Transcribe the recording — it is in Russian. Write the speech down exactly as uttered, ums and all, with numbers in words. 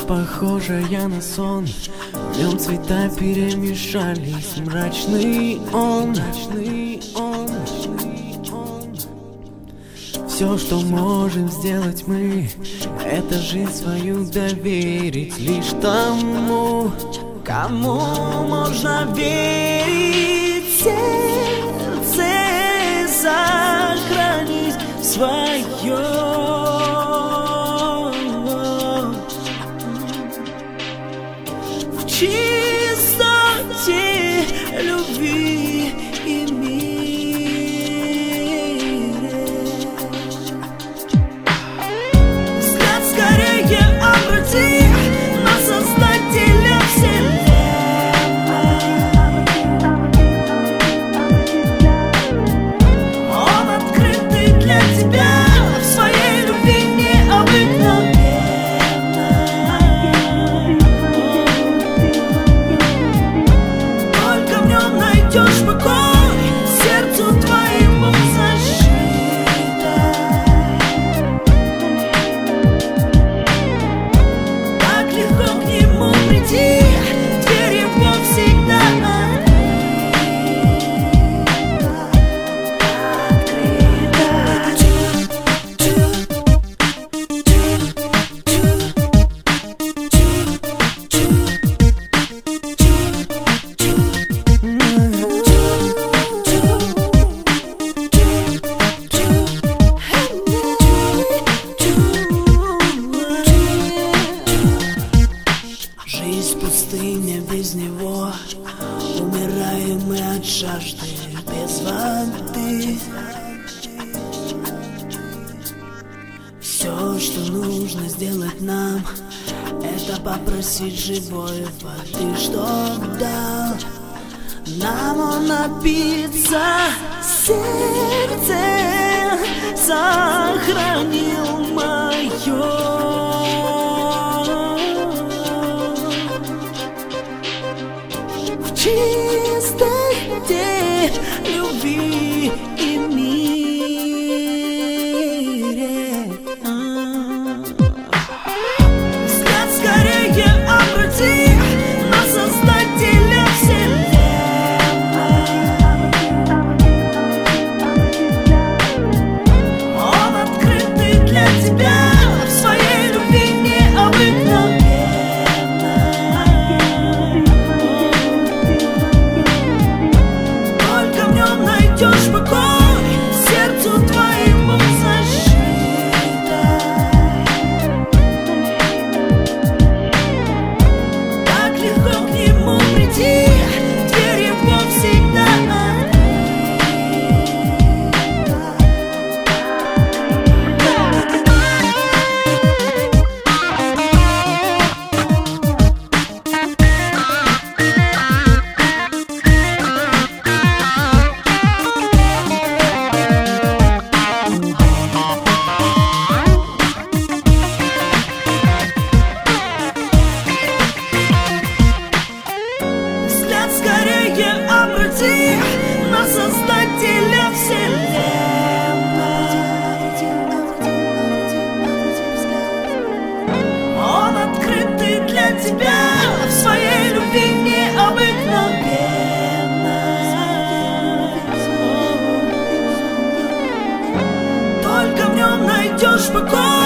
похожая на сон. В нем цвета перемешались, мрачный он, мрачный он. Все, что можем сделать мы, это жизнь свою доверить лишь тому, кому можно верить. Сердце сохранить свое. В чистоте любви и мире. Взгляд скорее обрати на Создателя вселенной. Он открытый для тебя в своей любви необыкновенной. Найдешь покой, сердцу твоему защита. Так легко к нему прийти, дверь его всегда пустыня, без него умираем мы от жажды, без воды. Все, что нужно сделать нам, это попросить живой воды, чтоб дал нам он напиться. Сердце сохранил мое. В чистоте любви и мире. Взгляд скорее обрати на Создателя вселенной. Он открытый для тебя в своей любви необыкновенной. Найдешь покой, сердцу твоему защита. Так легко к нему прийти, дверь его всегда скорее обрати на Создателя вселенной. Он открытый для тебя в своей любви необыкновенной. Только в нем найдешь покой.